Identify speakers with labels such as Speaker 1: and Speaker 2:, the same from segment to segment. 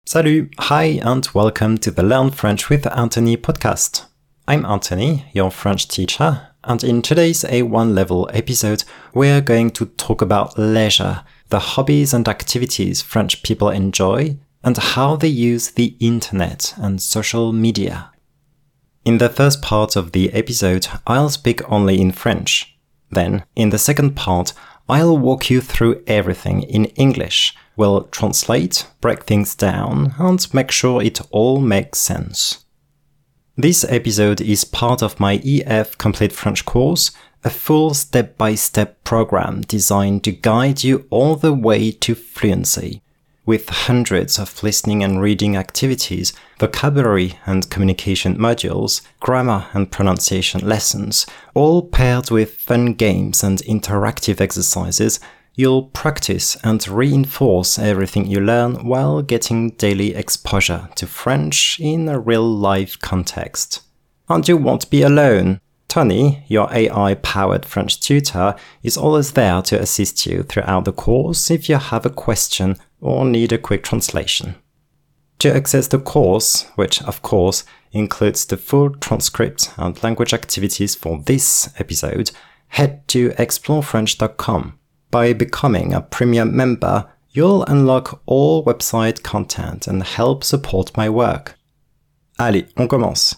Speaker 1: Salut, hi, and welcome to the Learn French with Anthony podcast. I'm Anthony, your French teacher, and in today's A1 level episode, we're going to talk about leisure, the hobbies and activities French people enjoy, and how they use the internet and social media. In the first part of the episode, I'll speak only in French. Then, in the second part, I'll walk you through everything in English. We'll translate, break things down, and make sure it all makes sense. This episode is part of my EF Complete French course, a full step-by-step program designed to guide you all the way to fluency. With hundreds of listening and reading activities, vocabulary and communication modules, grammar and pronunciation lessons, all paired with fun games and interactive exercises, you'll practice and reinforce everything you learn while getting daily exposure to French in a real-life context. And you won't be alone. Tony, your AI-powered French tutor, is always there to assist you throughout the course if you have a question or need a quick translation. To access the course, which of course includes the full transcript and language activities for this episode, head to explorefrench.com. By becoming a premium member, you'll unlock all website content and help support my work. Allez, on commence.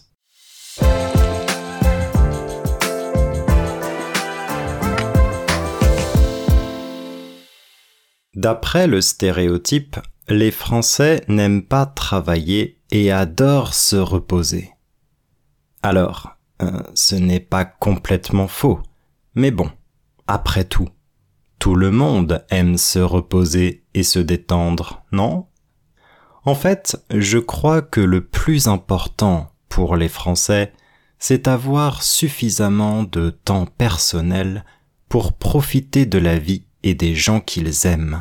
Speaker 1: D'après le stéréotype, les Français n'aiment pas travailler et adorent se reposer. Alors, ce n'est pas complètement faux, mais bon, après tout le monde aime se reposer et se détendre, non ? En fait, je crois que le plus important pour les Français, c'est avoir suffisamment de temps personnel pour profiter de la vie et des gens qu'ils aiment.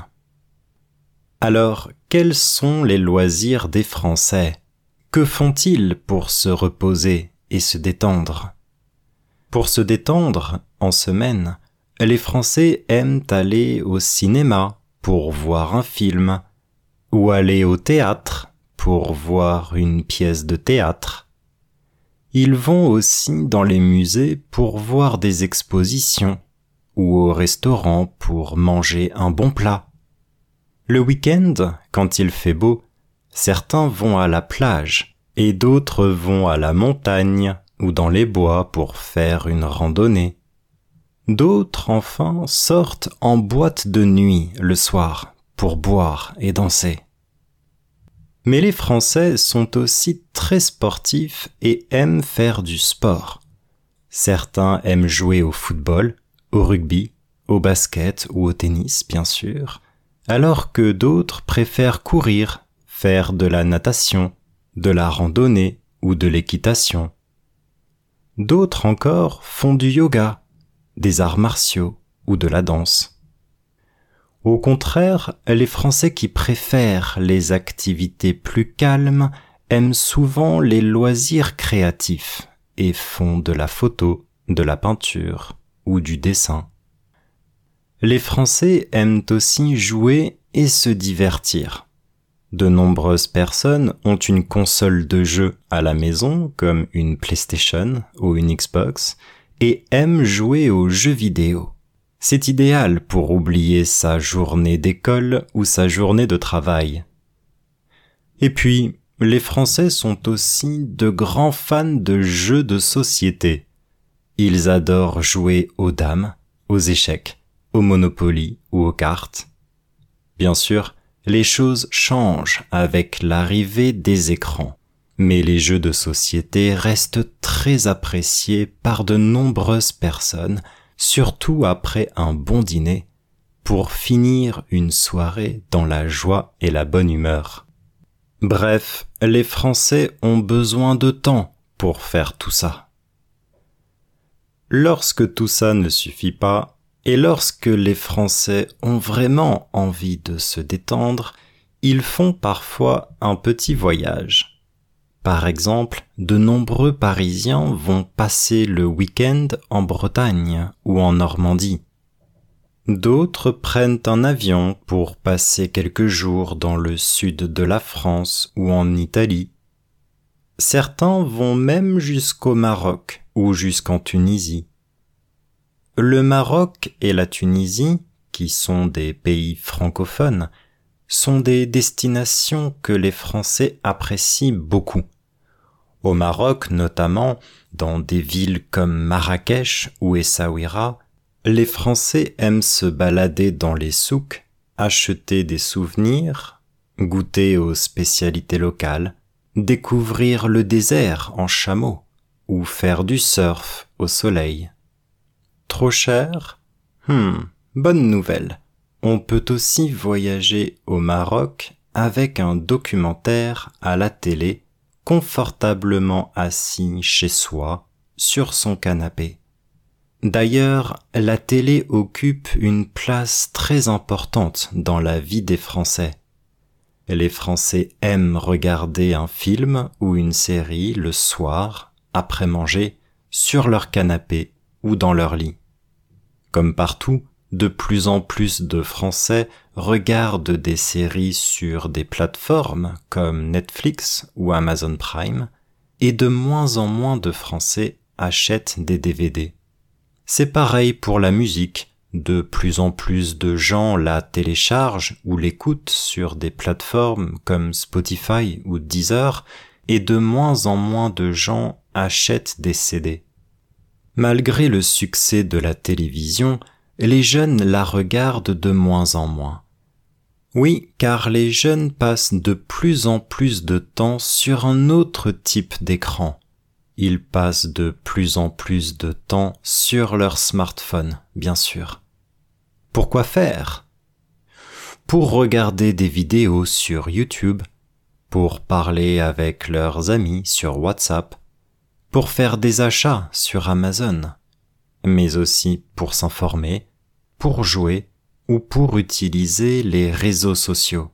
Speaker 1: Alors, quels sont les loisirs des Français ? Que font-ils pour se reposer et se détendre ? Pour se détendre, en semaine, les Français aiment aller au cinéma pour voir un film, ou aller au théâtre pour voir une pièce de théâtre. Ils vont aussi dans les musées pour voir des expositions, ou au restaurant pour manger un bon plat. Le week-end, quand il fait beau, certains vont à la plage et d'autres vont à la montagne ou dans les bois pour faire une randonnée. D'autres, enfin, sortent en boîte de nuit le soir pour boire et danser. Mais les Français sont aussi très sportifs et aiment faire du sport. Certains aiment jouer au football, au rugby, au basket ou au tennis, bien sûr, alors que d'autres préfèrent courir, faire de la natation, de la randonnée ou de l'équitation. D'autres encore font du yoga, des arts martiaux ou de la danse. Au contraire, les Français qui préfèrent les activités plus calmes aiment souvent les loisirs créatifs et font de la photo, de la peinture ou du dessin. Les Français aiment aussi jouer et se divertir. De nombreuses personnes ont une console de jeu à la maison, comme une PlayStation ou une Xbox, et aiment jouer aux jeux vidéo. C'est idéal pour oublier sa journée d'école ou sa journée de travail. Et puis, les Français sont aussi de grands fans de jeux de société. Ils adorent jouer aux dames, aux échecs, au Monopoly ou aux cartes. Bien sûr, les choses changent avec l'arrivée des écrans, mais les jeux de société restent très appréciés par de nombreuses personnes, surtout après un bon dîner, pour finir une soirée dans la joie et la bonne humeur. Bref, les Français ont besoin de temps pour faire tout ça. Lorsque tout ça ne suffit pas, et lorsque les Français ont vraiment envie de se détendre, ils font parfois un petit voyage. Par exemple, de nombreux Parisiens vont passer le week-end en Bretagne ou en Normandie. D'autres prennent un avion pour passer quelques jours dans le sud de la France ou en Italie. Certains vont même jusqu'au Maroc ou jusqu'en Tunisie. Le Maroc et la Tunisie, qui sont des pays francophones, sont des destinations que les Français apprécient beaucoup. Au Maroc notamment, dans des villes comme Marrakech ou Essaouira, les Français aiment se balader dans les souks, acheter des souvenirs, goûter aux spécialités locales, découvrir le désert en chameau ou faire du surf au soleil. Trop cher? Bonne nouvelle. On peut aussi voyager au Maroc avec un documentaire à la télé, confortablement assis chez soi, sur son canapé. D'ailleurs, la télé occupe une place très importante dans la vie des Français. Les Français aiment regarder un film ou une série le soir, après manger, sur leur canapé ou dans leur lit. Comme partout, de plus en plus de Français regardent des séries sur des plateformes comme Netflix ou Amazon Prime, et de moins en moins de Français achètent des DVD. C'est pareil pour la musique, de plus en plus de gens la téléchargent ou l'écoutent sur des plateformes comme Spotify ou Deezer, et de moins en moins de gens achètent des CD. Malgré le succès de la télévision, les jeunes la regardent de moins en moins. Oui, car les jeunes passent de plus en plus de temps sur un autre type d'écran. Ils passent de plus en plus de temps sur leur smartphone, bien sûr. Pourquoi faire? Pour regarder des vidéos sur YouTube, pour parler avec leurs amis sur WhatsApp, pour faire des achats sur Amazon, mais aussi pour s'informer, pour jouer ou pour utiliser les réseaux sociaux.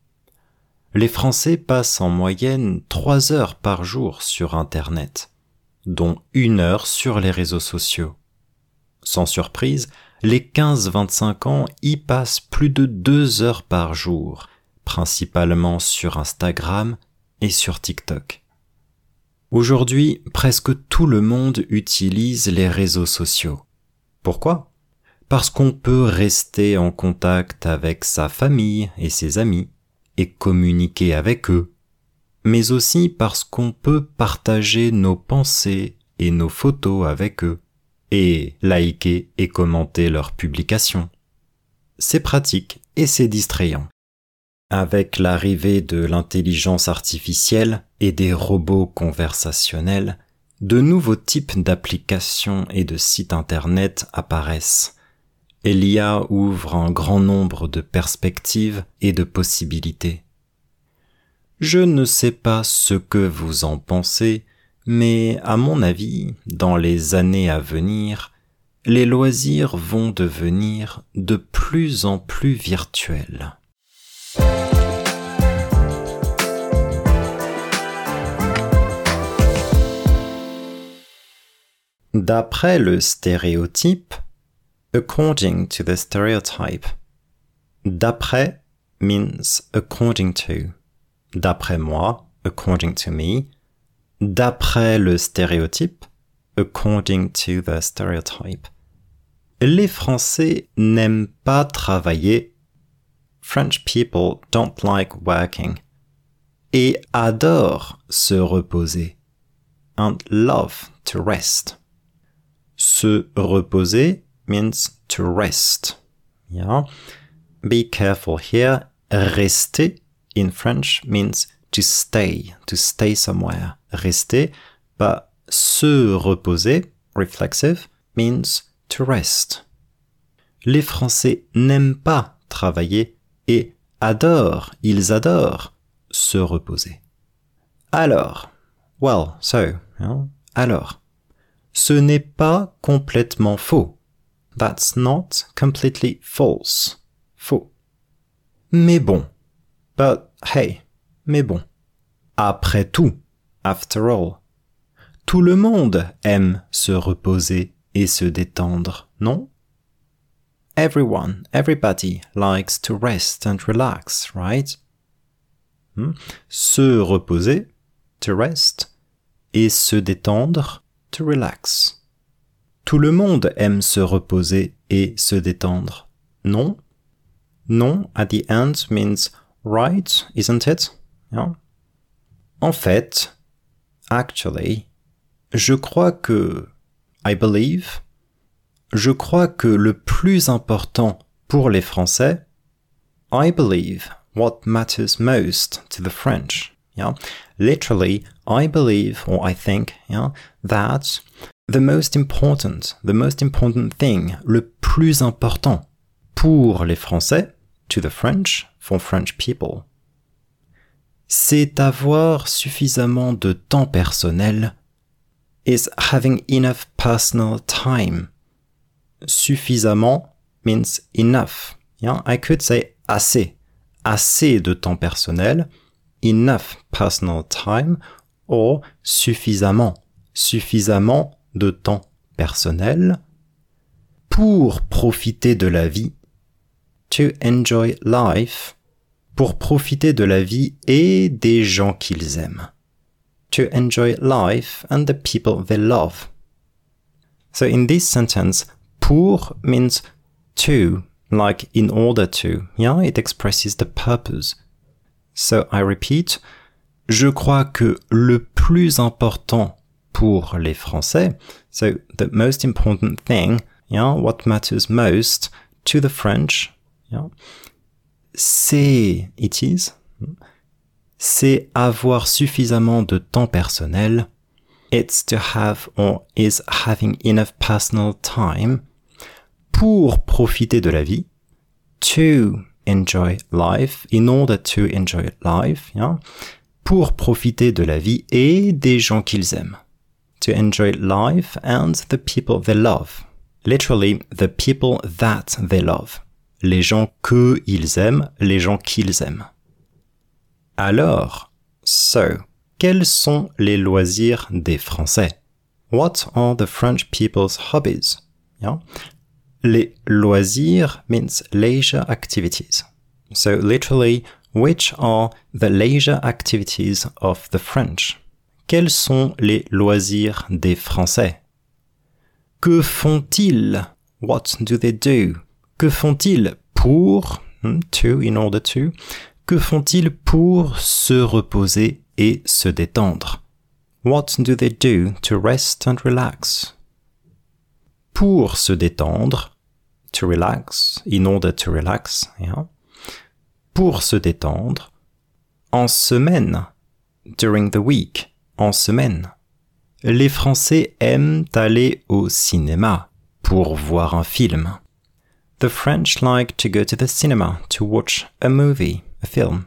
Speaker 1: Les Français passent en moyenne 3 heures par jour sur Internet, dont 1 heure sur les réseaux sociaux. Sans surprise, les 15-25 ans y passent plus de 2 heures par jour, principalement sur Instagram et sur TikTok. Aujourd'hui, presque tout le monde utilise les réseaux sociaux. Pourquoi? Parce qu'on peut rester en contact avec sa famille et ses amis et communiquer avec eux, mais aussi parce qu'on peut partager nos pensées et nos photos avec eux et liker et commenter leurs publications. C'est pratique et c'est distrayant. Avec l'arrivée de l'intelligence artificielle et des robots conversationnels, de nouveaux types d'applications et de sites internet apparaissent. Et l'IA ouvre un grand nombre de perspectives et de possibilités. Je ne sais pas ce que vous en pensez, mais à mon avis, dans les années à venir, les loisirs vont devenir de plus en plus virtuels. D'après le stéréotype, according to the stereotype. D'après means according to. D'après moi, according to me. D'après le stéréotype, according to the stereotype. Les Français n'aiment pas travailler. French people don't like working. Et adorent se reposer. And love to rest. Se reposer means to rest. Yeah. Be careful here. Rester in French means to stay somewhere. Rester, but se reposer, reflexive, means to rest. Les Français n'aiment pas travailler et ils adorent se reposer. Alors, alors, ce n'est pas complètement faux. That's not completely false. Faux. Mais bon. But hey, mais bon. Après tout, after all, tout le monde aime se reposer et se détendre, non? everybody likes to rest and relax, right? Se reposer, to rest, et se détendre, to relax. Tout le monde aime se reposer et se détendre, non? Non at the end means right, isn't it? Yeah. En fait, actually, je crois que le plus important pour les Français, I believe what matters most to the French. Yeah? Literally, I believe, or I think, that the most important thing, le plus important pour les Français, to the French, for French people, c'est avoir suffisamment de temps personnel, is having enough personal time. Suffisamment means enough. Yeah? I could say assez de temps personnel, enough personal time, or suffisamment de temps personnel pour profiter de la vie, to enjoy life, pour profiter de la vie et des gens qu'ils aiment, to enjoy life and the people they love. So in this sentence, pour means to, like in order to. Yeah, it expresses the purpose. So I repeat, je crois que le plus important pour les Français, so the most important thing, what matters most to the French, c'est avoir suffisamment de temps personnel. It's to have or is having enough personal time pour profiter de la vie, to enjoy life, in order to enjoy life, pour profiter de la vie et des gens qu'ils aiment, to enjoy life and the people they love, literally the people that they love, les gens que ils aiment, les gens qu'ils aiment. Alors, quels sont les loisirs des Français? What are the French people's hobbies? Les loisirs means leisure activities. So literally, which are the leisure activities of the French? Quels sont les loisirs des Français? Que font-ils? What do they do? Que font-ils pour, to, in order to, que font-ils pour se reposer et se détendre? What do they do to rest and relax? Pour se détendre, to relax, in order to relax, pour se détendre, en semaine, during the week, en semaine. Les Français aiment aller au cinéma pour voir un film. The French like to go to the cinema to watch a movie, a film.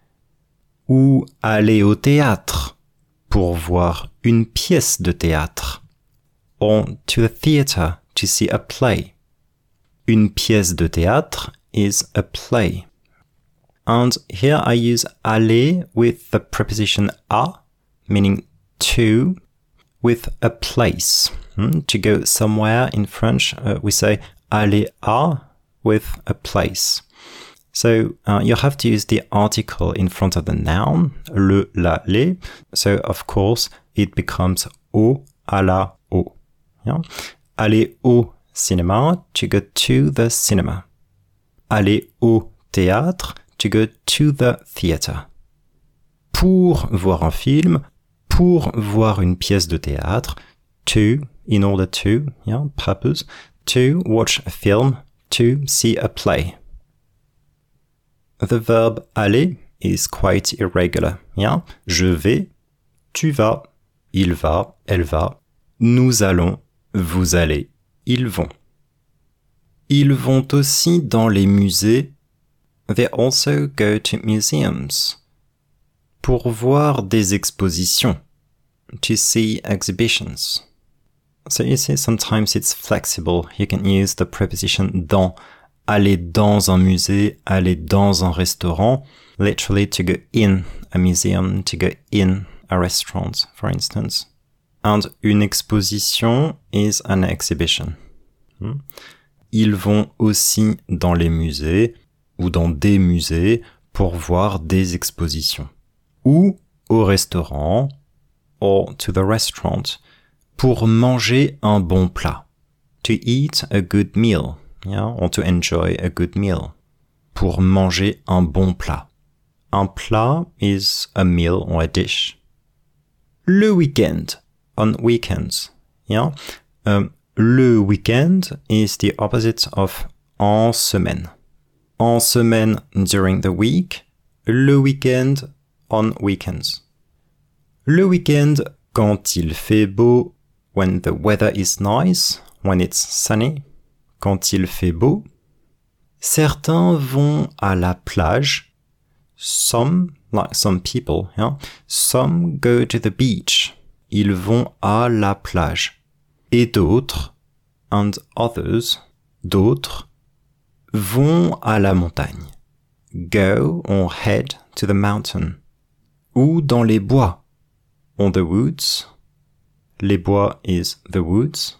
Speaker 1: Ou aller au théâtre pour voir une pièce de théâtre. Or to the theatre to see a play. Une pièce de théâtre is a play. And here I use aller with the preposition à, meaning to, with a place. To go somewhere in French, we say aller à with a place. So you have to use the article in front of the noun, le, la, les. So of course it becomes au, à la, au. Aller au cinéma, to go to the cinema. Aller au théâtre, to go to the theatre. Pour voir un film, pour voir une pièce de théâtre, to, in order to, purpose, to watch a film, to see a play. The verb aller is quite irregular. Je vais, tu vas, il va, elle va, nous allons, vous allez, ils vont. Ils vont aussi dans les musées. They also go to museums. Pour voir des expositions. To see exhibitions. So you see, sometimes it's flexible. You can use the preposition dans. Aller dans un musée, aller dans un restaurant. Literally to go in a museum, to go in a restaurant, for instance. And une exposition is an exhibition. ils vont aussi dans les musées ou dans des musées pour voir des expositions. Ou au restaurant, or to the restaurant, pour manger un bon plat. To eat a good meal, yeah, or to enjoy a good meal. Pour manger un bon plat. Un plat is a meal or a dish. Le weekend, on weekends, yeah. Le weekend is the opposite of en semaine. En semaine during the week, le weekend on weekends. Le weekend quand il fait beau, when the weather is nice, when it's sunny, quand il fait beau. Certains vont à la plage. Some, like some people, yeah? Some go to the beach. Ils vont à la plage. Et d'autres, and others, d'autres, vont à la montagne. Go or head to the mountain. Ou dans les bois. On the woods. Les bois is the woods.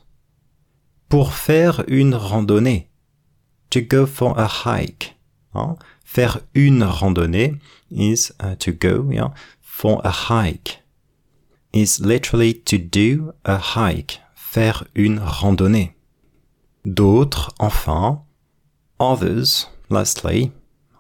Speaker 1: Pour faire une randonnée. To go for a hike. Hein? Faire une randonnée is to go, yeah, for a hike. Is literally to do a hike. Faire une randonnée. D'autres, enfin, others, lastly,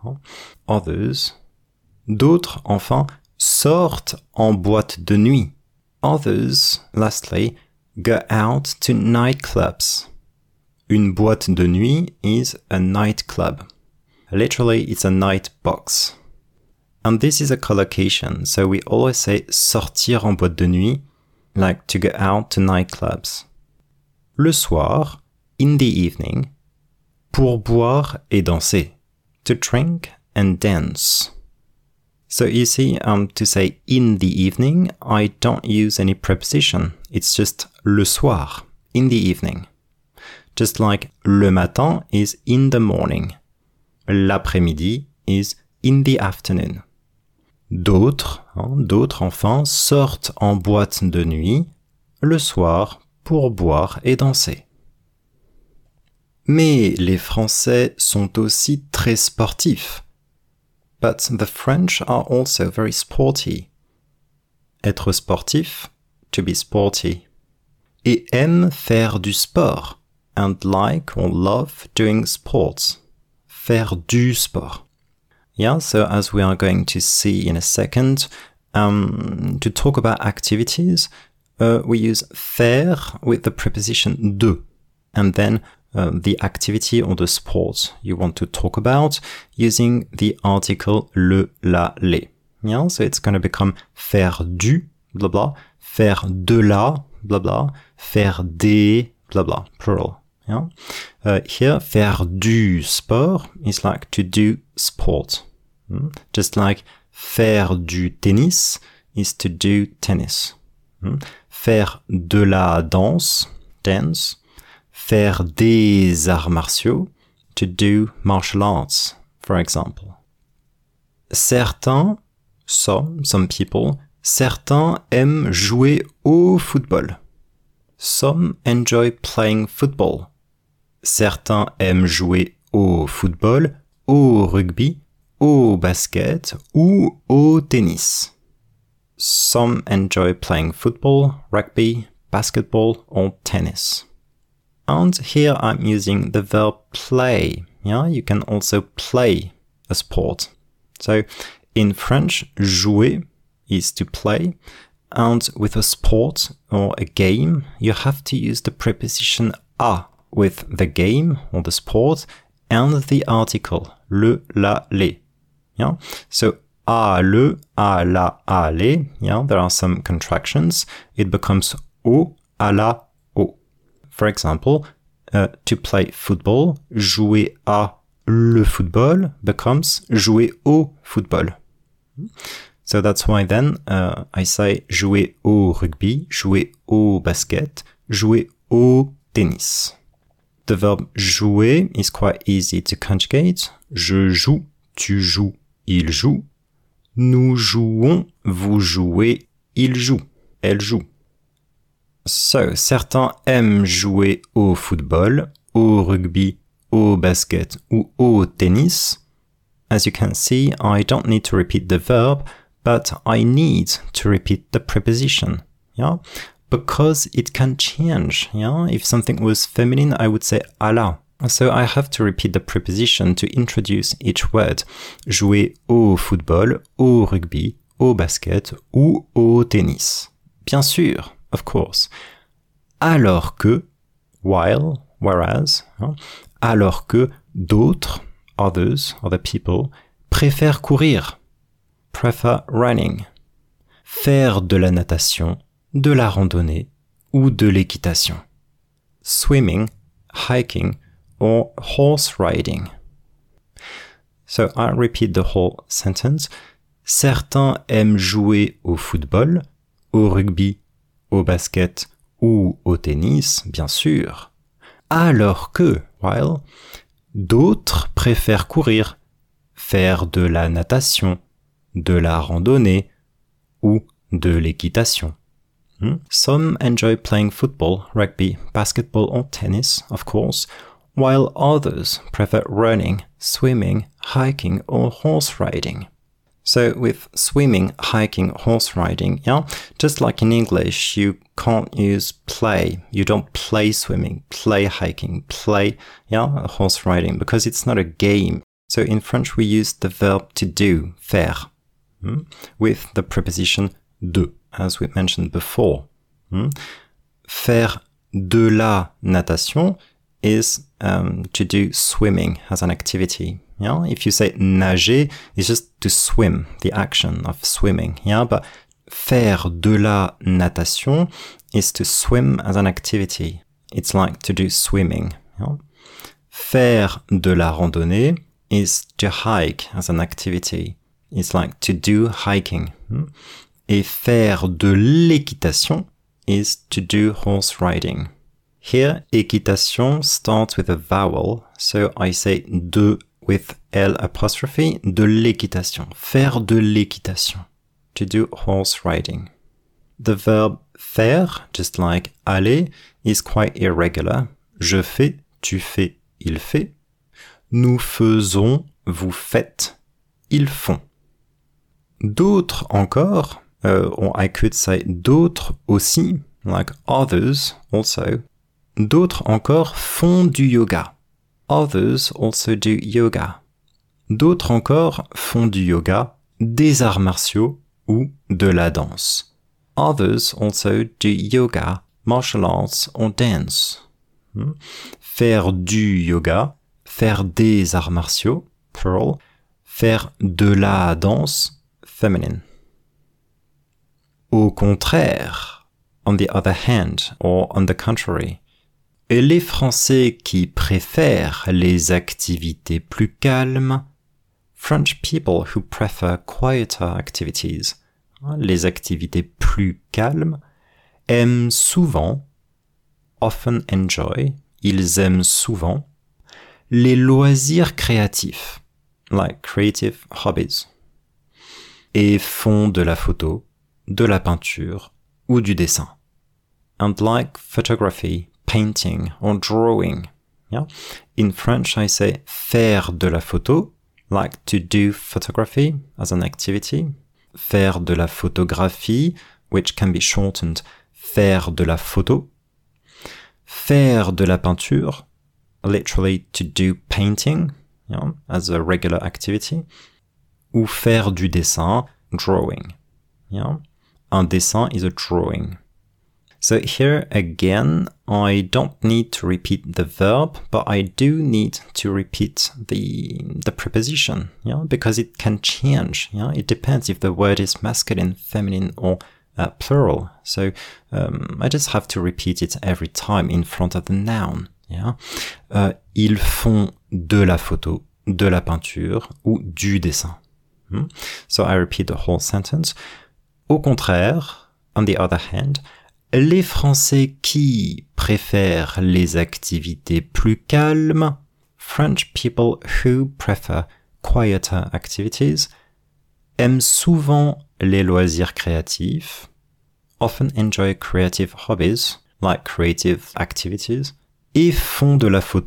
Speaker 1: others, d'autres, enfin, sortent en boîte de nuit. Others, lastly, go out to nightclubs. Une boîte de nuit is a nightclub. Literally, it's a night box. And this is a collocation, so we always say sortir en boîte de nuit, like to go out to nightclubs. Le soir, in the evening, pour boire et danser, to drink and dance. So you see, to say in the evening, I don't use any preposition. It's just le soir, in the evening. Just like le matin is in the morning. L'après-midi is in the afternoon. D'autres, enfin, sortent en boîte de nuit le soir pour boire et danser. Mais les Français sont aussi très sportifs. But the French are also very sporty. Être sportif, to be sporty. Et aiment faire du sport, and like or love doing sports. Faire du sport. Yeah, so as we are going to see in a second, to talk about activities, we use faire with the preposition de, and then the activity or the sport you want to talk about using the article le, la, les. Yeah, so it's going to become faire du, blah blah, faire de la, blah blah, faire des, blah blah, plural. Yeah. Here, faire du sport is like to do sport. Just like faire du tennis is to do tennis. Faire de la danse, dance. Faire des arts martiaux, to do martial arts, for example. Certains, some people, certains aiment jouer au football. Some enjoy playing football. Certains aiment jouer au football, au rugby, au basket ou au tennis. Some enjoy playing football, rugby, basketball or tennis. And here I'm using the verb play. Yeah, you can also play a sport. So in French, jouer is to play. And with a sport or a game, you have to use the preposition à with the game or the sport and the article le, la, les. Yeah, so à le, à la, à les. Yeah, there are some contractions. It becomes au, à la, au. For example, to play football, jouer à le football becomes jouer au football. So that's why then I say jouer au rugby, jouer au basket, jouer au tennis. The verb jouer is quite easy to conjugate. Je joue, tu joues, il joue. Nous jouons, vous jouez, il joue, elle joue. So, certains aiment jouer au football, au rugby au basket ou au tennis. As you can see, I don't need to repeat the verb, but I need to repeat the preposition. Yeah? Because it can change. Yeah? If something was feminine, I would say alla. So I have to repeat the preposition to introduce each word. Jouer au football, au rugby, au basket ou au tennis. Bien sûr, of course. Alors que, while, whereas, hein, alors que d'autres, others, other people, préfèrent courir, prefer running, faire de la natation, de la randonnée ou de l'équitation, swimming, hiking, or horse riding. So I repeat the whole sentence. Certains aiment jouer au football, au rugby, au basket ou au tennis, bien sûr. Alors que, while, d'autres préfèrent courir, faire de la natation, de la randonnée ou de l'équitation. Some enjoy playing football, rugby, basketball or tennis, of course, while others prefer running, swimming, hiking or horse riding. So with swimming, hiking, horse riding, yeah, just like in English, you can't use play. You don't play swimming, play hiking, play, horse riding, because it's not a game. So in French, we use the verb to do, faire, with the preposition de, as we mentioned before. Faire de la natation is to do swimming as an activity. Yeah, if you say nager, it's just to swim, the action of swimming. Yeah, but faire de la natation is to swim as an activity. It's like to do swimming. Yeah? Faire de la randonnée is to hike as an activity. It's like to do hiking. Et faire de l'équitation is to do horse riding. Here, équitation starts with a vowel, so I say de with L apostrophe, de l'équitation. Faire de l'équitation. To do horse riding. The verb faire, just like aller, is quite irregular. Je fais, tu fais, il fait. Nous faisons, vous faites, ils font. D'autres encore, or I could say d'autres aussi, like others also. D'autres encore font du yoga. Others also do yoga. D'autres encore font du yoga, des arts martiaux ou de la danse. Others also do yoga, martial arts or dance. Faire du yoga, faire des arts martiaux, plural. Faire de la danse, feminine. Au contraire, on the other hand, or on the contrary. Les Français qui préfèrent les activités plus calmes, French people who prefer quieter activities, les activités plus calmes, aiment souvent, often enjoy, ils aiment souvent, les loisirs créatifs, like creative hobbies, et font de la photo, de la peinture ou du dessin, and like photography, painting or drawing. Yeah? In French, I say faire de la photo, like to do photography as an activity. Faire de la photographie, which can be shortened faire de la photo. Faire de la peinture, literally to do painting, as a regular activity. Ou faire du dessin, drawing. Yeah? Un dessin is a drawing. So here again, I don't need to repeat the verb, but I do need to repeat the preposition, because it can change. It depends if the word is masculine, feminine, or plural. So I just have to repeat it every time in front of the noun. Ils font de la photo, de la peinture ou du dessin. So I repeat the whole sentence. Au contraire, on the other hand, les Français qui préfèrent les activités plus calmes, French people who prefer quieter activities, aiment souvent les loisirs créatifs, often enjoy creative hobbies, like creative activities, et font de la photo,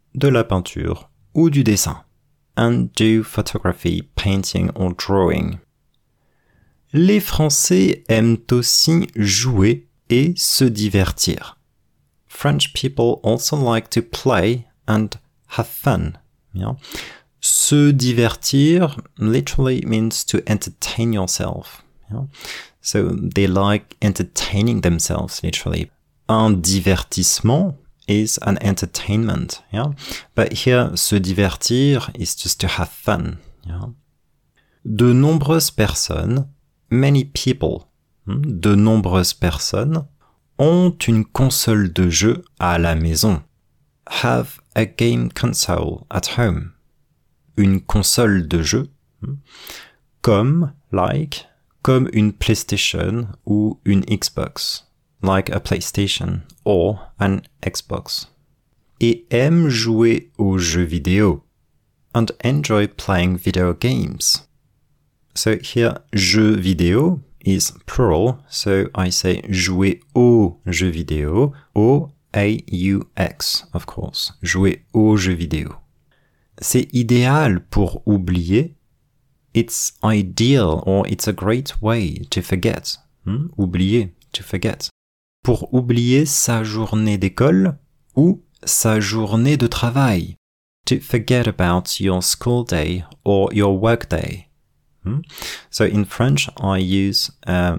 Speaker 1: de la peinture ou du dessin. And do photography, painting or drawing. Les Français aiment aussi jouer et se divertir. French people also like to play and have fun. Yeah? Se divertir literally means to entertain yourself. Yeah? So they like entertaining themselves literally. Un divertissement is an entertainment. Yeah? But here, se divertir is just to have fun. Yeah? De nombreuses personnes, many people, de nombreuses personnes ont une console de jeu à la maison. Have a game console at home. Une console de jeu, comme une PlayStation ou une Xbox, like a PlayStation or an Xbox. Et aiment jouer aux jeux vidéo, and enjoy playing video games. So here, jeux vidéo is plural, so I say jouer aux jeux vidéo, O-A-U-X, of course, jouer aux jeux vidéo. C'est idéal pour oublier. It's ideal or it's a great way to forget. Oublier, to forget. Pour oublier sa journée d'école ou sa journée de travail. To forget about your school day or your work day. So in French, I use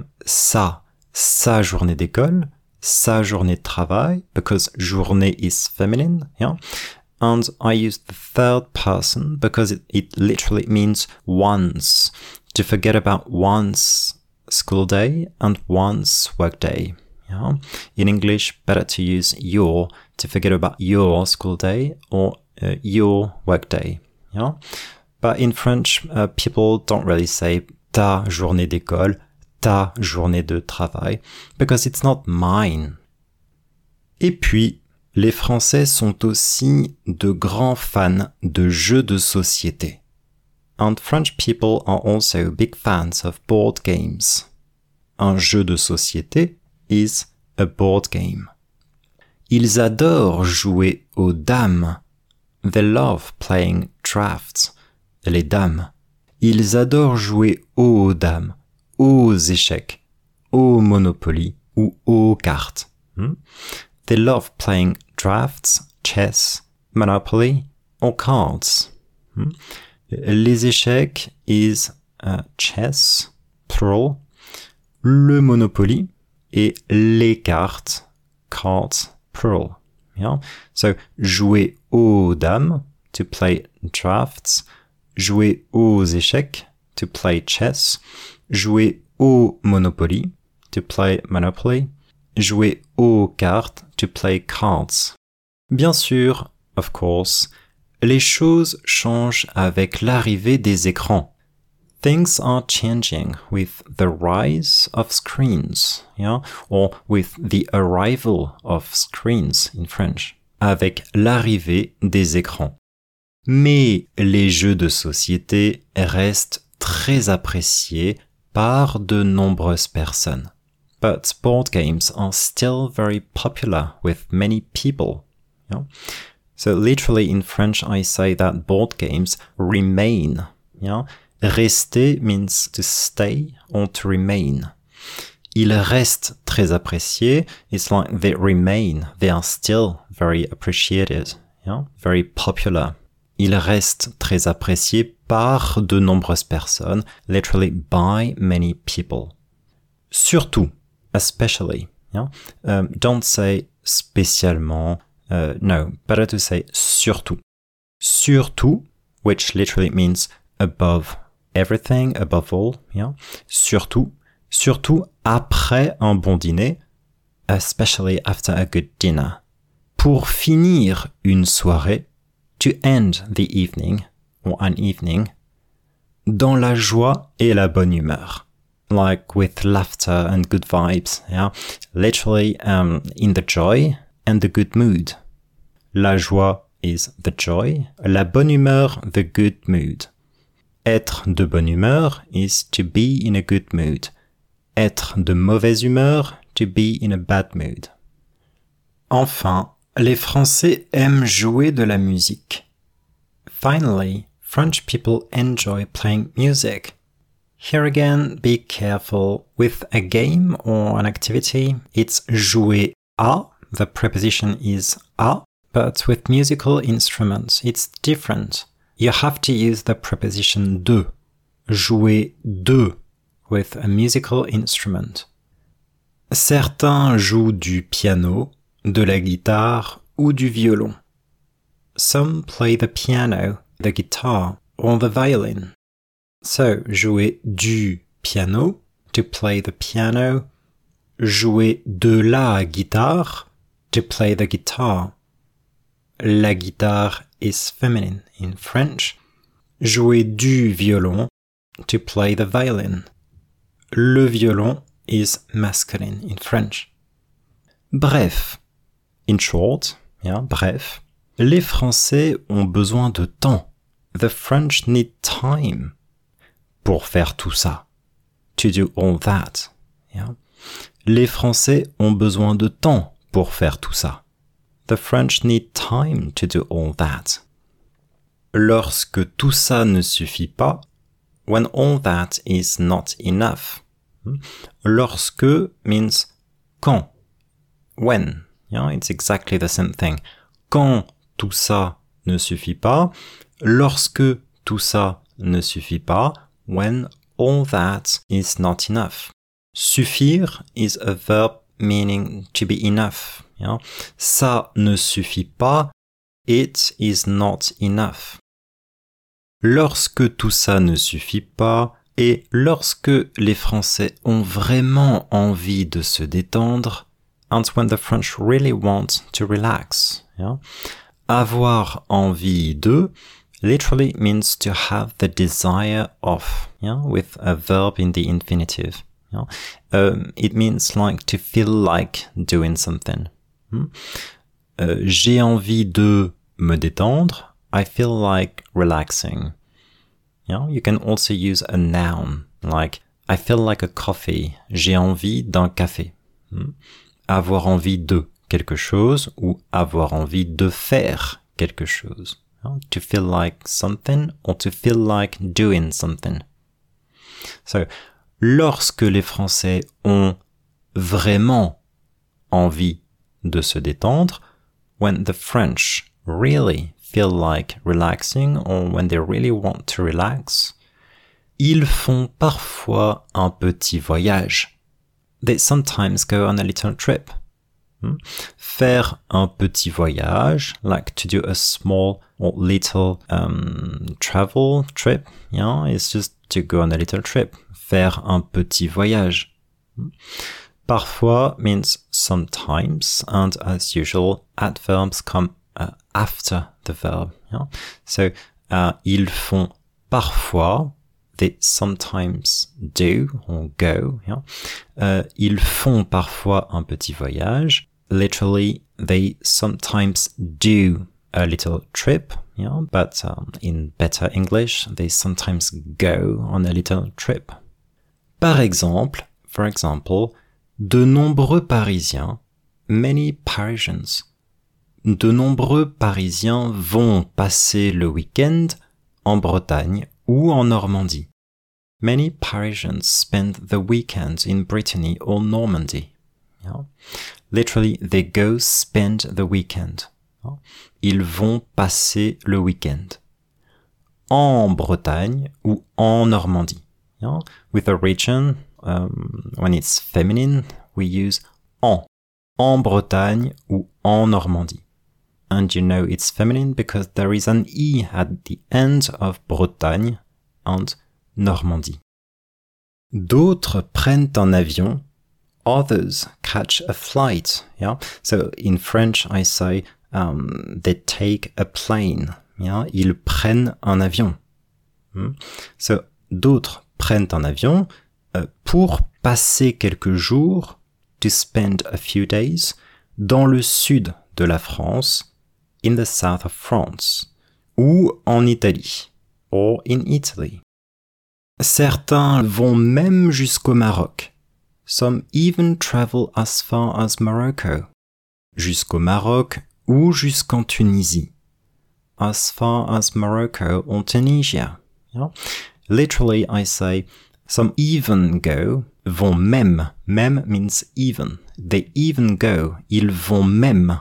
Speaker 1: sa journée d'école, sa journée de travail, because journée is feminine, yeah? And I use the third person because it literally means one's. To forget about one's school day and one's work day. Yeah? In English, better to use your to forget about your school day or your work day. Yeah? But in French, people don't really say ta journée d'école, ta journée de travail, because it's not mine. Et puis, les Français sont aussi de grands fans de jeux de société. And French people are also big fans of board games. Un jeu de société is a board game. Ils adorent jouer aux dames. They love playing drafts. Les dames. Ils adorent jouer aux dames, aux échecs, au Monopoly ou aux cartes. They love playing drafts, chess, Monopoly or cards. Les échecs is chess, plural. Le Monopoly et les cartes, cards, plural. Yeah? So, jouer aux dames, to play drafts. Jouer aux échecs, to play chess. Jouer au Monopoly, to play Monopoly. Jouer aux cartes, to play cards. Bien sûr, of course, les choses changent avec l'arrivée des écrans. Things are changing with the rise of screens, yeah? Or with the arrival of screens in French. Avec l'arrivée des écrans. Mais les jeux de société restent très appréciés par de nombreuses personnes. But board games are still very popular with many people. Yeah? So literally in French I say that board games remain. Yeah? Rester means to stay or to remain. Ils restent très appréciés. It's like they remain. They are still very appreciated. Yeah? Very popular. Ils restent très appréciés par de nombreuses personnes, literally by many people. Surtout, especially, yeah? Don't say spécialement, no, better to say surtout. Surtout, which literally means above everything, above all, yeah? Surtout après un bon dîner, especially after a good dinner. Pour finir une soirée, to end the evening, or an evening, dans la joie et la bonne humeur. Like with laughter and good vibes, yeah? Literally, in the joy and the good mood. La joie is the joy, la bonne humeur, the good mood. Être de bonne humeur is to be in a good mood. Être de mauvaise humeur, to be in a bad mood. Enfin, Les Français aiment jouer de la musique. Finally, French people enjoy playing music. Here again, be careful. With a game or an activity, it's jouer à. The preposition is à. But with musical instruments, it's different. You have to use the preposition de. Jouer de with a musical instrument. Certains jouent du piano, de la guitare ou du violon. Some play the piano, the guitar, or the violin. So, jouer du piano, to play the piano. Jouer de la guitare, to play the guitar. La guitare is feminine in French. Jouer du violon, to play the violin. Le violon is masculine in French. Bref, in short, bref, les Français ont besoin de temps. The French need time pour faire tout ça. To do all that. Les Français ont besoin de temps pour faire tout ça. The French need time to do all that. Lorsque tout ça ne suffit pas, when all that is not enough. Lorsque means quand. When. It's exactly the same thing. Quand tout ça ne suffit pas, lorsque tout ça ne suffit pas, when all that is not enough. Suffire is a verb meaning to be enough. Ça ne suffit pas, it is not enough. Lorsque tout ça ne suffit pas, et lorsque les Français ont vraiment envie de se détendre, and when the French really want to relax. Avoir envie de literally means to have the desire of, with a verb in the infinitive. It means like to feel like doing something. J'ai envie de me détendre. I feel like relaxing. You can also use a noun, like I feel like a coffee. J'ai envie d'un café. Avoir envie de quelque chose ou avoir envie de faire quelque chose. To feel like something or to feel like doing something. So, lorsque les Français ont vraiment envie de se détendre, when the French really feel like relaxing or when they really want to relax, ils font parfois un petit voyage. They sometimes go on a little trip. Faire un petit voyage, like to do a small or little travel trip, it's just to go on a little trip. Faire un petit voyage. Parfois means sometimes, and as usual, adverbs come after the verb. So, ils font parfois, they sometimes do or go. Ils font parfois un petit voyage. Literally, they sometimes do a little trip. But in better English, they sometimes go on a little trip. For example, de nombreux Parisiens, many Parisians. De nombreux Parisiens vont passer le week-end en Bretagne ou en Normandie. Many Parisians spend the weekend in Brittany or Normandy. Literally, they go spend the weekend. Ils vont passer le week-end. En Bretagne ou en Normandie. With a region, when it's feminine, we use en. En Bretagne ou en Normandie. And you know it's feminine because there is an E at the end of Bretagne and Normandie. D'autres prennent un avion, others catch a flight. So in French I say they take a plane. Ils prennent un avion. So d'autres prennent un avion pour passer quelques jours, to spend a few days, dans le sud de la France, in the south of France, ou en Italie, or in Italy. Certains vont même jusqu'au Maroc. Some even travel as far as Morocco. Jusqu'au Maroc ou jusqu'en Tunisie. As far as Morocco or Tunisia. Yeah? Literally, I say, some even go, vont même. Même means even. They even go. Ils vont même.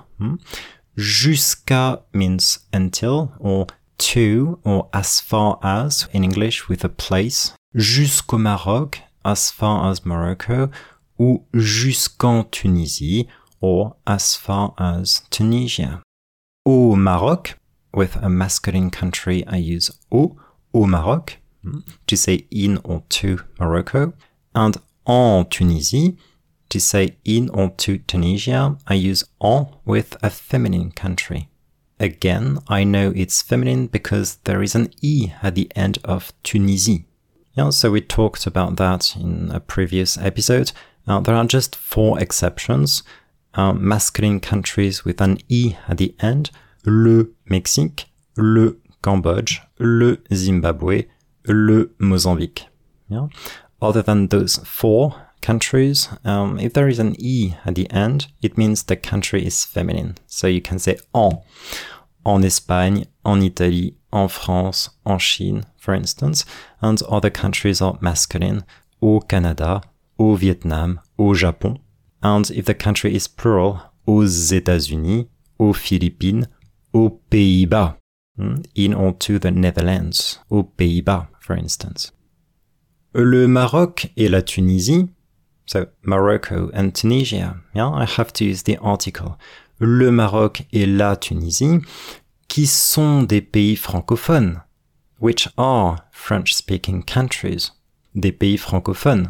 Speaker 1: Jusqu'à means until, or to, or as far as, in English with a place. Jusqu'au Maroc, as far as Morocco, ou jusqu'en Tunisie, or as far as Tunisia. Au Maroc, with a masculine country, I use au Maroc, to say in or to Morocco. And en Tunisie, to say in or to Tunisia, I use en with a feminine country. Again, I know it's feminine because there is an e at the end of Tunisie. Yeah, so we talked about that in a previous episode. There are just 4 exceptions. Masculine countries with an e at the end: le Mexique, le Cambodge, le Zimbabwe, le Mozambique. Yeah? Other than those 4 countries, if there is an e at the end, it means the country is feminine. So you can say en Espagne, en Italie, en France, en Chine, for instance, and other countries are masculine: au Canada, au Vietnam, au Japon. And if the country is plural, aux États-Unis, aux Philippines, aux Pays-Bas, in or to the Netherlands, aux Pays-Bas, for instance. Le Maroc et la Tunisie, so Morocco and Tunisia, yeah, I have to use the article. Le Maroc et la Tunisie, qui sont des pays francophones, which are French-speaking countries, des pays francophones,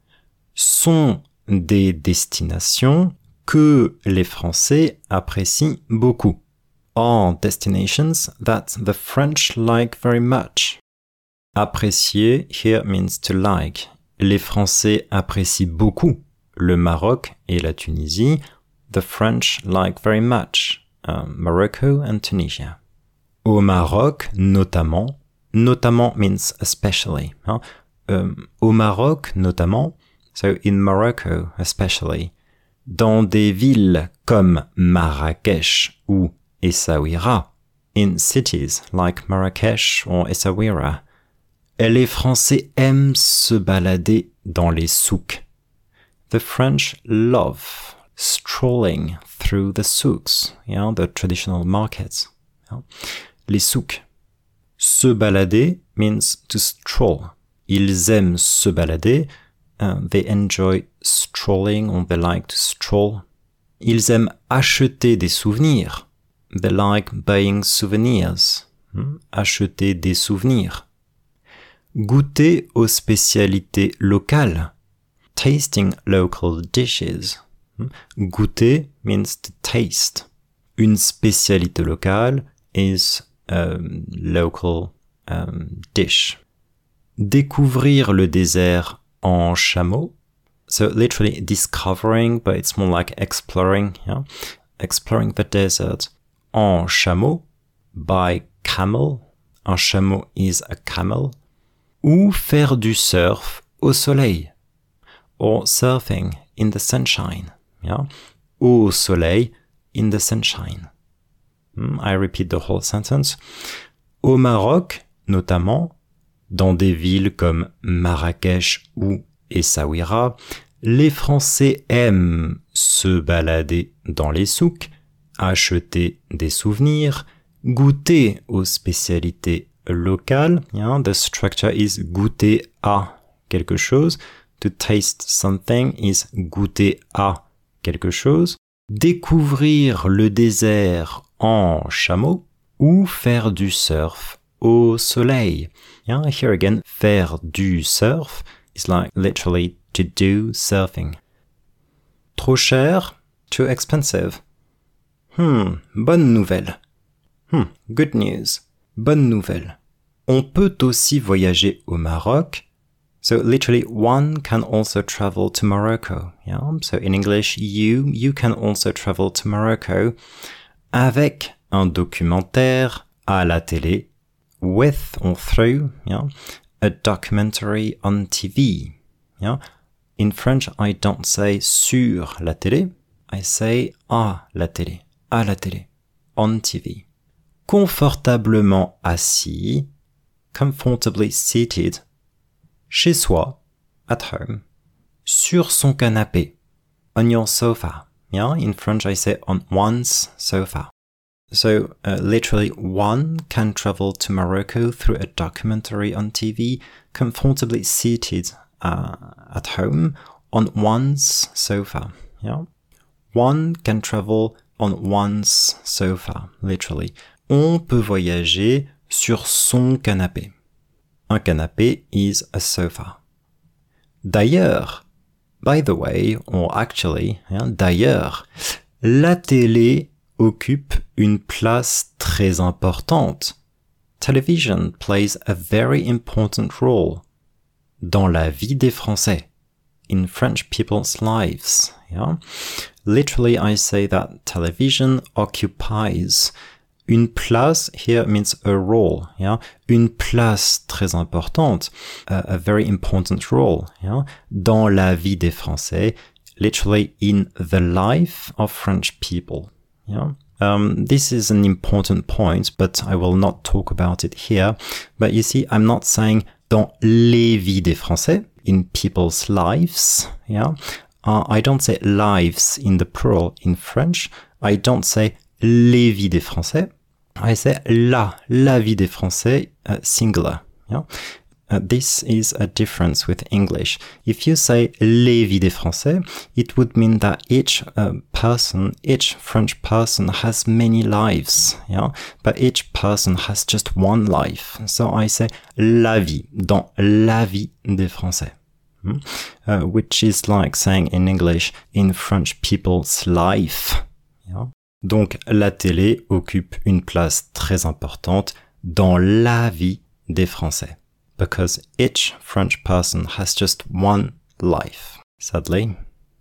Speaker 1: sont des destinations que les Français apprécient beaucoup. Are destinations that the French like very much. Apprécier here means to like. Les Français apprécient beaucoup le Maroc et la Tunisie. The French like very much Morocco and Tunisia. Au Maroc, notamment means especially. Au Maroc, notamment, so in Morocco especially, dans des villes comme Marrakech ou Essaouira, in cities like Marrakech or Essaouira, les Français aiment se balader dans les souks. The French love strolling through the souks, the traditional markets. Les souks. Se balader means to stroll. Ils aiment se balader. They enjoy strolling or they like to stroll. Ils aiment acheter des souvenirs. They like buying souvenirs. Acheter des souvenirs. Goûter aux spécialités locales. Tasting local dishes. Goûter means to taste. Une spécialité locale is a local dish. Découvrir le désert en chameau. So literally discovering, but it's more like exploring. Exploring the desert en chameau, by camel. Un chameau is a camel. Ou faire du surf au soleil. Or surfing in the sunshine. Au soleil, in the sunshine. I repeat the whole sentence. Au Maroc, notamment, dans des villes comme Marrakech ou Essaouira, les Français aiment se balader dans les souks, acheter des souvenirs, goûter aux spécialités locales. The structure is goûter à quelque chose. To taste something is goûter à quelque chose. Découvrir le désert en chameau ou faire du surf au soleil. Here again, faire du surf is like literally to do surfing. Trop cher, too expensive. Bonne nouvelle. Good news. Bonne nouvelle. On peut aussi voyager au Maroc. So literally, one can also travel to Morocco. So in English, you can also travel to Morocco avec un documentaire à la télé, with or through, a documentary on TV. In French, I don't say sur la télé, I say à la télé, on TV. Confortablement assis, comfortably seated, chez soi, at home, sur son canapé, on your sofa. Yeah, in French I say on one's sofa. So literally one can travel to Morocco through a documentary on TV, comfortably seated at home on one's sofa. Yeah, one can travel on one's sofa, literally. On peut voyager sur son canapé. Un canapé is a sofa. D'ailleurs, by the way, or actually, d'ailleurs, la télé occupe une place très importante. Television plays a very important role dans la vie des Français, in French people's lives. Yeah? Literally, I say that television occupies une place, here means a role, yeah? Une place très importante, a very important role, yeah? Dans la vie des Français, literally in the life of French people. Yeah? This is an important point, but I will not talk about it here. But you see, I'm not saying dans les vies des Français, in people's lives, yeah? I don't say lives in the plural in French. I don't say les vies des Français. I say la vie des Français, singular. Yeah? This is a difference with English. If you say les vies des Français, it would mean that each French person has many lives. Yeah? But each person has just one life. So I say la vie, dans la vie des Français. Which is like saying in English, in French people's life. Yeah? Donc, la télé occupe une place très importante dans la vie des Français. Because each French person has just one life, sadly.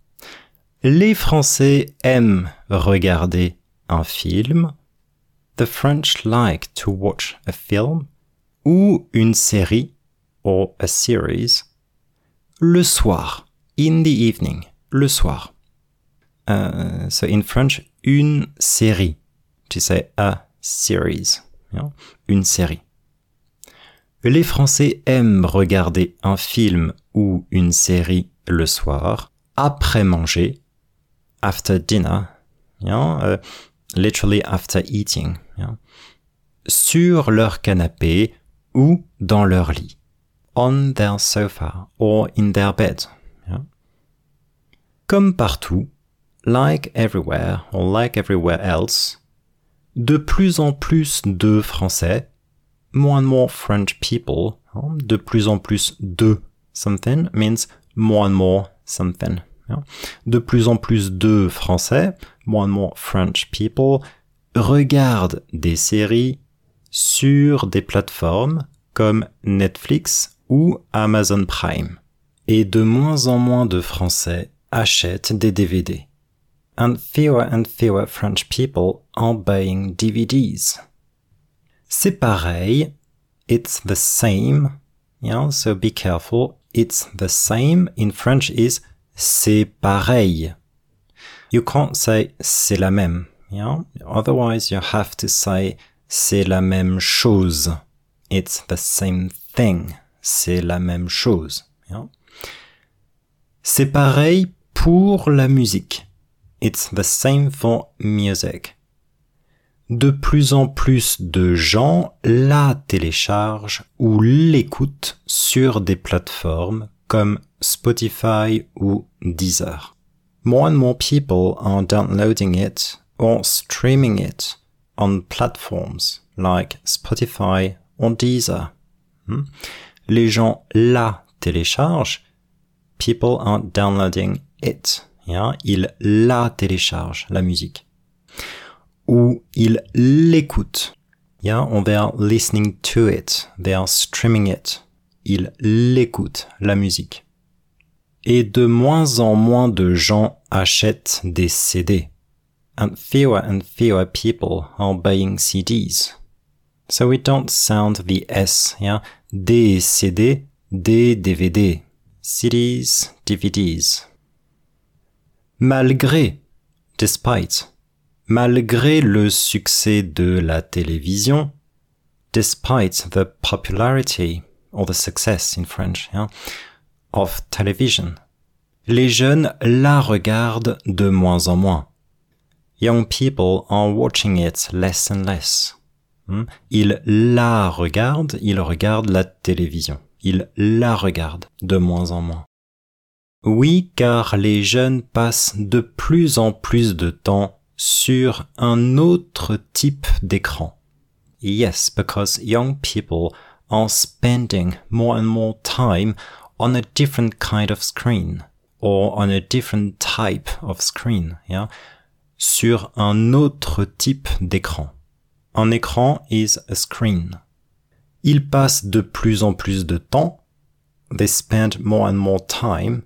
Speaker 1: Les Français aiment regarder un film. The French like to watch a film ou une série or a series le soir, in the evening, le soir. So in French, une série. Tu sais, a series. Yeah? Une série. Les Français aiment regarder un film ou une série le soir, après manger, after dinner, yeah? Literally after eating, yeah? Sur leur canapé ou dans leur lit, on their sofa or in their bed. Yeah? Comme partout, like everywhere or like everywhere else, de plus en plus de Français, more and more French people, de plus en plus de something means more and more something. Yeah? De plus en plus de Français, more and more French people, regardent des séries sur des plateformes comme Netflix ou Amazon Prime. Et de moins en moins de Français achètent des DVD. And fewer French people are buying DVDs. C'est pareil, it's the same, yeah, so be careful, it's the same in French is c'est pareil. You can't say c'est la même, yeah, otherwise you have to say c'est la même chose, it's the same thing, c'est la même chose, yeah. C'est pareil pour la musique, it's the same for music. De plus en plus de gens la téléchargent ou l'écoutent sur des plateformes comme Spotify ou Deezer. More and more people are downloading it or streaming it on platforms like Spotify or Deezer. Les gens la téléchargent, people are downloading it. Yeah? Ils la téléchargent, la musique. Ou ils l'écoutent. Yeah, or they are listening to it. They are streaming it. Ils l'écoutent, la musique. Et de moins en moins de gens achètent des CD. And fewer people are buying CDs. So we don't sound the S, yeah? Des CD, des DVD. CDs, DVDs. Malgré, despite. Malgré le succès de la télévision, despite the popularity or the success in French, of television, les jeunes la regardent de moins en moins. Young people are watching it less and less. Ils la regardent, ils regardent la télévision. Ils la regardent de moins en moins. Oui, car les jeunes passent de plus en plus de temps sur un autre type d'écran. Yes, because young people are spending more and more time on a different kind of screen or on a different type of screen, sur un autre type d'écran. Un écran is a screen. Ils passent de plus en plus de temps, they spend more and more time,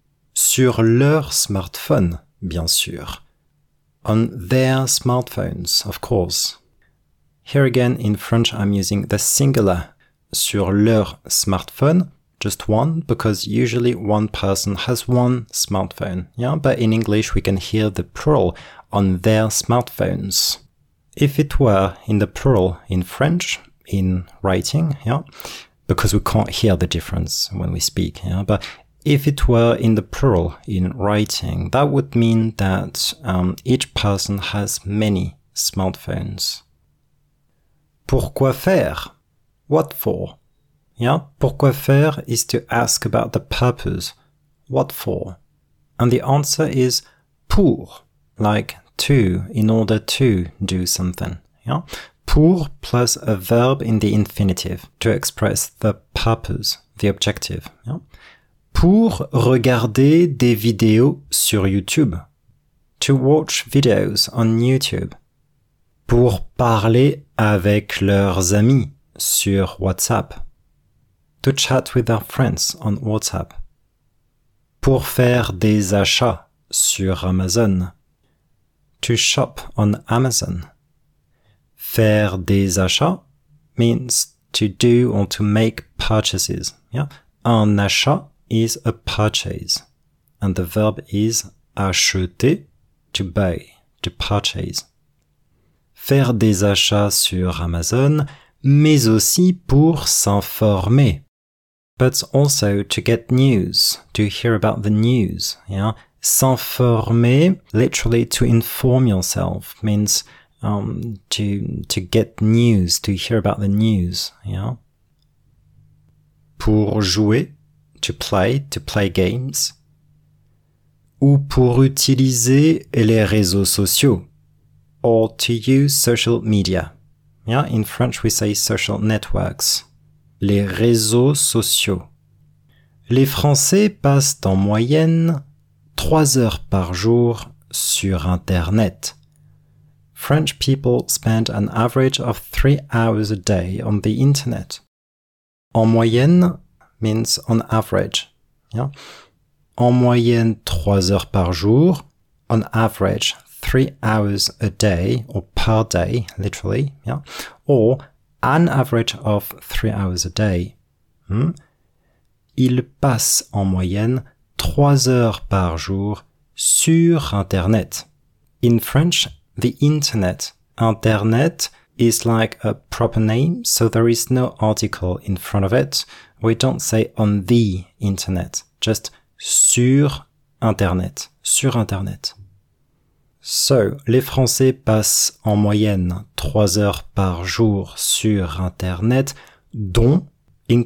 Speaker 1: sur leur smartphone, bien sûr. On their smartphones, of course. Here again, in French, I'm using the singular. Sur leur smartphone, just one, because usually one person has one smartphone, but in English we can hear the plural, on their smartphones. If it were in the plural in French, in writing, because we can't hear the difference when we speak, but if it were in the plural in writing, that would mean that each person has many smartphones. Pourquoi faire? What for? Pourquoi faire is to ask about the purpose. What for? And the answer is pour, like to, in order to do something. Pour plus a verb in the infinitive to express the purpose, the objective. Pour regarder des vidéos sur YouTube. To watch videos on YouTube. Pour parler avec leurs amis sur WhatsApp. To chat with their friends on WhatsApp. Pour faire des achats sur Amazon. To shop on Amazon. Faire des achats means to do or to make purchases. Un achat is a purchase. And the verb is acheter, to buy, to purchase. Faire des achats sur Amazon, mais aussi pour s'informer. But also to get news, to hear about the news. S'informer, literally to inform yourself, means to get news, to hear about the news. Pour jouer, to play games. Ou pour utiliser les réseaux sociaux, or to use social media. In French we say social networks. Les réseaux sociaux. Les Français passent en moyenne 3 heures par jour sur Internet. French people spend an average of 3 hours a day on the Internet. En moyenne means on average. En moyenne 3 heures par jour. On average 3 hours a day, or per day, literally, or an average of 3 hours a day. Ils passent en moyenne 3 heures par jour sur Internet. In French, the Internet. Internet is like a proper name, so there is no article in front of it. We don't say on the Internet, just sur Internet, sur Internet. So, les Français passent en moyenne 3 heures par jour sur Internet, dont 1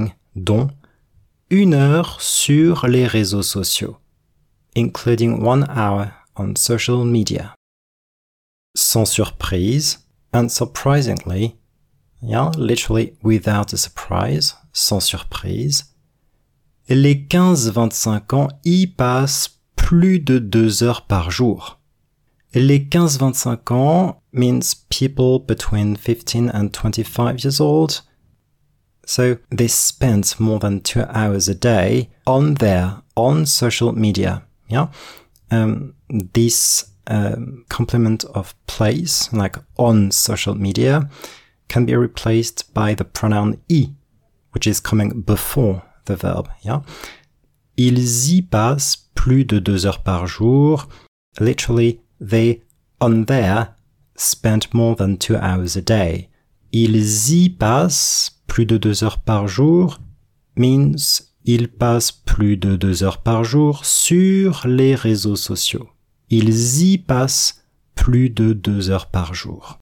Speaker 1: heure sur les réseaux sociaux, including 1 hour on social media. Sans surprise, unsurprisingly, literally without a surprise, sans surprise, les 15-25 ans y passent plus de 2 heures par jour. Les 15-25 ans means people between 15 and 25 years old. So they spend more than 2 hours a day on social media. This complement of place, like on social media, can be replaced by the pronoun y, which is coming before the verb. Ils y passent plus de 2 heures par jour. Literally, they on there spend more than 2 hours a day. Ils y passent plus de 2 heures par jour means ils passent plus de 2 heures par jour sur les réseaux sociaux. Ils y passent plus de 2 heures par jour.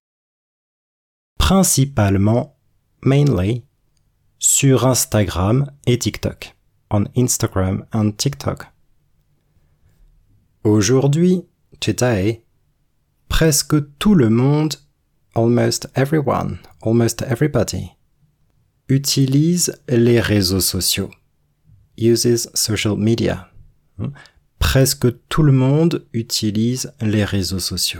Speaker 1: Principalement, mainly, sur Instagram et TikTok. On Instagram and TikTok. Aujourd'hui, today, presque tout le monde, almost everyone, almost everybody, utilise les réseaux sociaux. Uses social media. Presque tout le monde utilise les réseaux sociaux.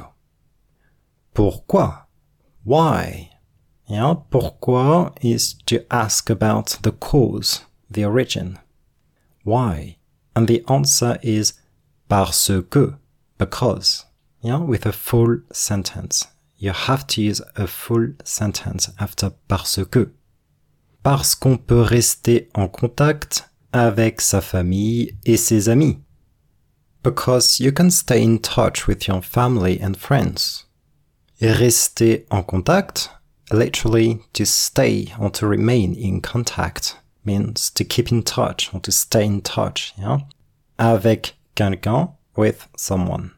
Speaker 1: Pourquoi? Why? Yeah, pourquoi is to ask about the cause, the origin. Why? And the answer is parce que, because. Yeah, with a full sentence. You have to use a full sentence after parce que. Parce qu'on peut rester en contact avec sa famille et ses amis. Because you can stay in touch with your family and friends. Rester en contact, literally to stay or to remain in contact, means to keep in touch or to stay in touch, yeah? Avec quelqu'un, with someone.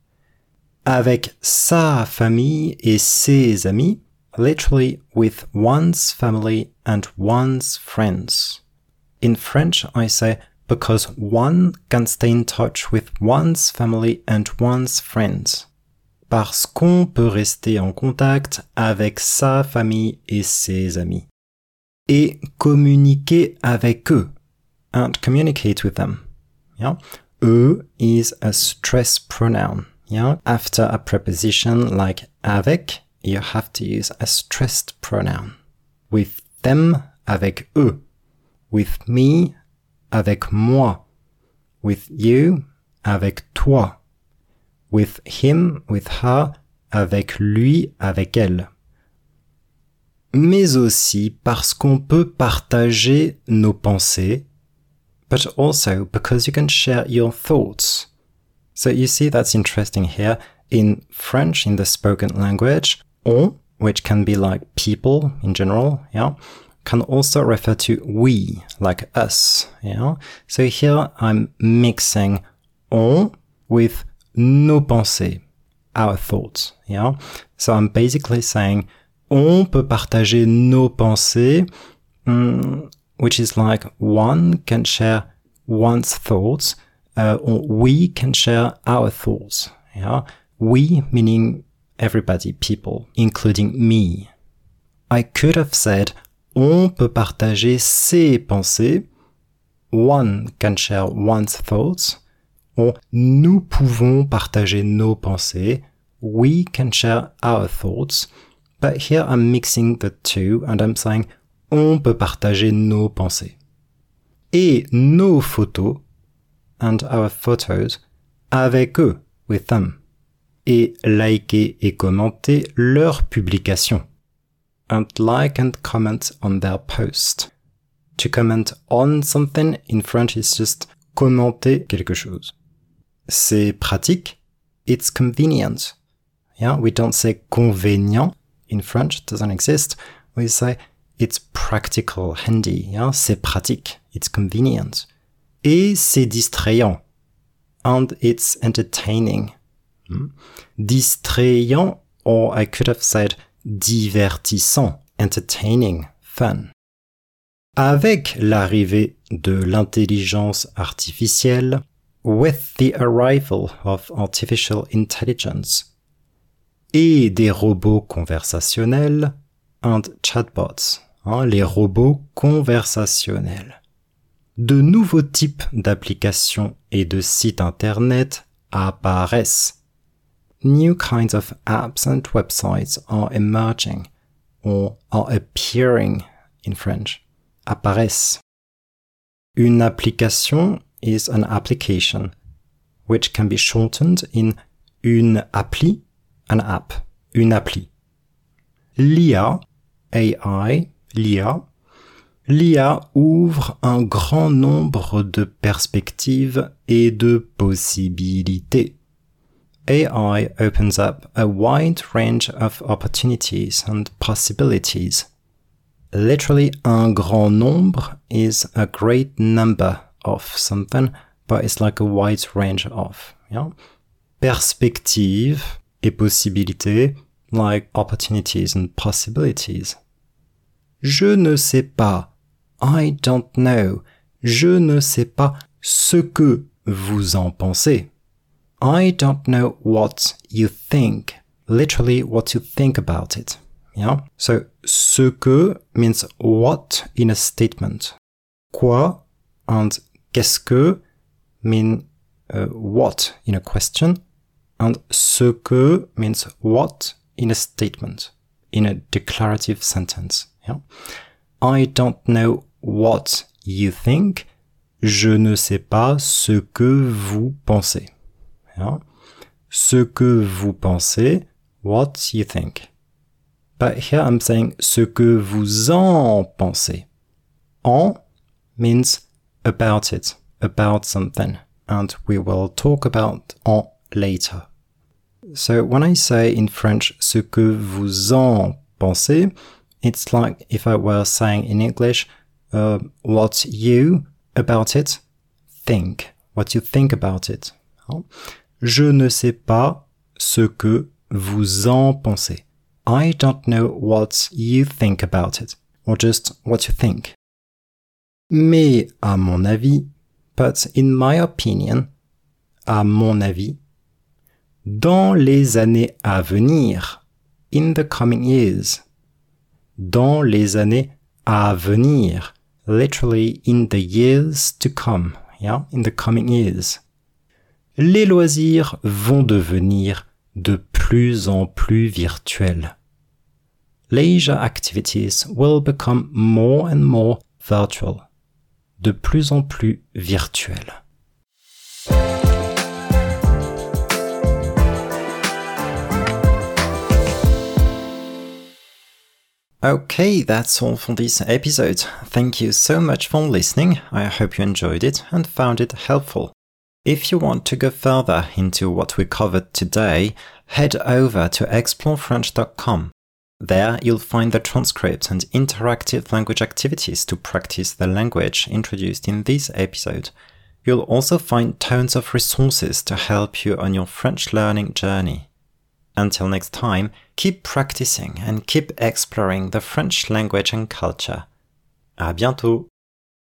Speaker 1: Avec sa famille et ses amis, literally with one's family and one's friends. In French, I say because one can stay in touch with one's family and one's friends. Parce qu'on peut rester en contact avec sa famille et ses amis. Et communiquer avec eux. And communicate with them. Yeah? Eux is a stress pronoun. Yeah? After a preposition like avec, you have to use a stressed pronoun. With them, avec eux. With me, avec moi. With you, avec toi. With him, with her, avec lui, avec elle. Mais aussi parce qu'on peut partager nos pensées, but also because you can share your thoughts. So you see that's interesting here. In French, in the spoken language, on, which can be like people in general, yeah, can also refer to we, like us, yeah. So here I'm mixing on with nos pensées, our thoughts, yeah. So I'm basically saying on peut partager nos pensées, which is like one can share one's thoughts, or we can share our thoughts, yeah. We meaning everybody, people, including me. I could have said on peut partager ses pensées, one can share one's thoughts, or nous pouvons partager nos pensées, we can share our thoughts. But here I'm mixing the two and I'm saying on peut partager nos pensées. Et nos photos, and our photos, avec eux, with them. Et liker et commenter leurs publications. And like and comment on their post. To comment on something in French is just commenter quelque chose. C'est pratique. It's convenient. Yeah, we don't say convenient in French, it doesn't exist. We say it's practical, handy. Yeah, c'est pratique. It's convenient. Et c'est distrayant. And it's entertaining. Distrayant, or I could have said divertissant, entertaining, fun. Avec l'arrivée de l'intelligence artificielle, with the arrival of artificial intelligence, et des robots conversationnels, and chatbots, les robots conversationnels. De nouveaux types d'applications et de sites internet apparaissent. New kinds of apps and websites are emerging, or are appearing in French. Apparaissent. Une application is an application, which can be shortened in une appli, an app, une appli. L'IA, AI, l'IA ouvre un grand nombre de perspectives et de possibilités. AI opens up a wide range of opportunities and possibilities. Literally, un grand nombre is a great number of something, but it's like a wide range of. Yeah? Perspective et possibilité, like opportunities and possibilities. Je ne sais pas. I don't know. Je ne sais pas ce que vous en pensez. I don't know what you think. Literally, what you think about it. Yeah? So, ce que means what in a statement. Quoi and qu'est-ce que mean what in a question. And ce que means what in a statement, in a declarative sentence. Yeah? I don't know what you think. Je ne sais pas ce que vous pensez. Yeah? Ce que vous pensez, what you think. But here I'm saying ce que vous en pensez. En means about it, about something. And we will talk about en later. So when I say in French ce que vous en pensez, it's like if I were saying in English what you about it think, what you think about it. Je ne sais pas ce que vous en pensez. I don't know what you think about it, or just what you think. Mais à mon avis, but in my opinion, à mon avis, dans les années à venir, in the coming years, dans les années à venir, literally in the years to come, yeah, in the coming years, les loisirs vont devenir de plus en plus virtuels. Leisure activities will become more and more virtual, de plus en plus virtuels. Okay, that's all for this episode. Thank you so much for listening. I hope you enjoyed it and found it helpful. If you want to go further into what we covered today, head over to explorefrench.com. There you'll find the transcript and interactive language activities to practice the language introduced in this episode. You'll also find tons of resources to help you on your French learning journey. Until next time, keep practicing and keep exploring the French language and culture. À bientôt!